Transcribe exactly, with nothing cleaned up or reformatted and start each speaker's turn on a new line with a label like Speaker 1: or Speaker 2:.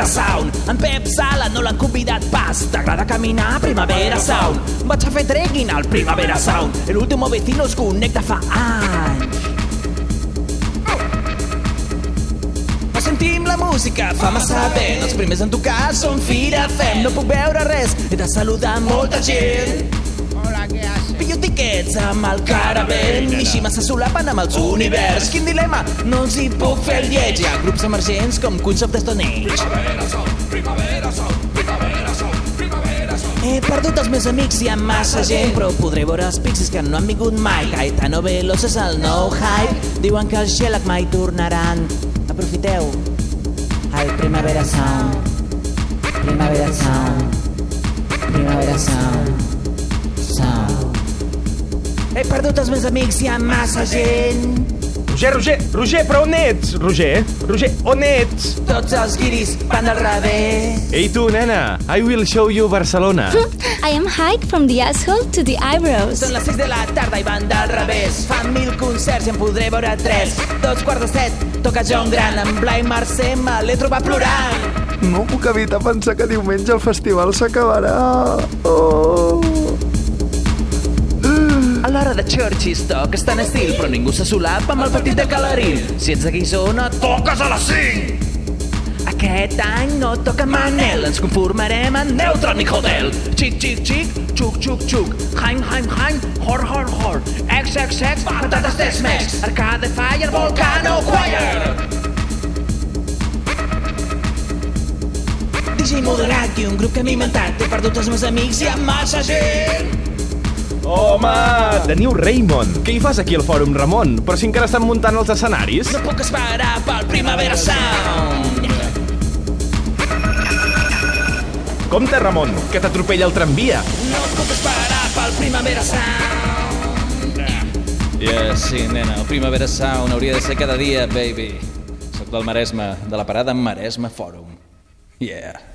Speaker 1: Primavera Sound. En Pep Sala no l'han convidat pas. T'agrada caminar? Primavera Sound. Vaig a fer trekking al Primavera Sound. El último vecino es connecta fa anys. Sentim la música, fa massa vent. Els primers en tocar són Fira Fem. No puc veure res, he de saludar molta gent.
Speaker 2: Hola, què haces?
Speaker 1: Pillo tiquets amb el caravell. Mishima se solapen amb els univers. Quin dilema, no els hi puc fer el lleig. Hi ha grups emergents com Queens of the Stone Age.
Speaker 3: Primavera Sound, Primavera Sound, Primavera Sound, Primavera Sound.
Speaker 1: He perdut els meus amics i hi ha massa gent, però podré veure els Pixies que no han vingut mai. Caetano Veloso és el nou hype. Diuen que els Shellac mai tornaran. Aprofiteu el Primavera Sound. Primavera Sound. Primavera Sound. Sound. He perdut els meus amics i hi ha massa gent.
Speaker 4: Roger, Roger, Roger, però on ets? Roger, Roger, on ets?
Speaker 1: Tots els guiris van al revés.
Speaker 4: Ei tu, nena, I will show you Barcelona.
Speaker 5: I am hiked from the asshole to the eyebrows.
Speaker 1: Són les sis de la tarda i van del revés. Fan mil concerts i en podré veure tres. Dos quarts de set, toca John Gran. En Blai Mercè me l'he trobat plorant.
Speaker 6: No puc evitar pensar que diumenge el festival s'acabarà. Oh...
Speaker 1: A l'hora de Churchistock està en estil, però ningú se solapa amb el partit de Calarín. Si ets de Guissona, toques a les cinc! Aquest any no toca Manel, ens conformarem en Neutronic Hotel. Xic, xic, xic, xuc, xuc, xuc, haim, haim, haim, hor, hor, hor, ex, ex, ex, patates Tex-Mex, Arcade Fire, Volcano Choir. D J moderat i un grup que m'he inventat. He perdut els meus amics i hi ha massa gent.
Speaker 4: Home, teniu Raymond. Què hi fas aquí al Fòrum, Ramon? Però si encara estan muntant els escenaris.
Speaker 1: No puc esperar pel Primavera Sound.
Speaker 4: Compte, Ramon, que t'atropella el tramvia.
Speaker 1: No puc esperar pel Primavera Sound.
Speaker 7: Yeah, sí, nena, el Primavera Sound hauria de ser cada dia, baby. Soc del Maresme, de la parada Maresme Fòrum. Yeah.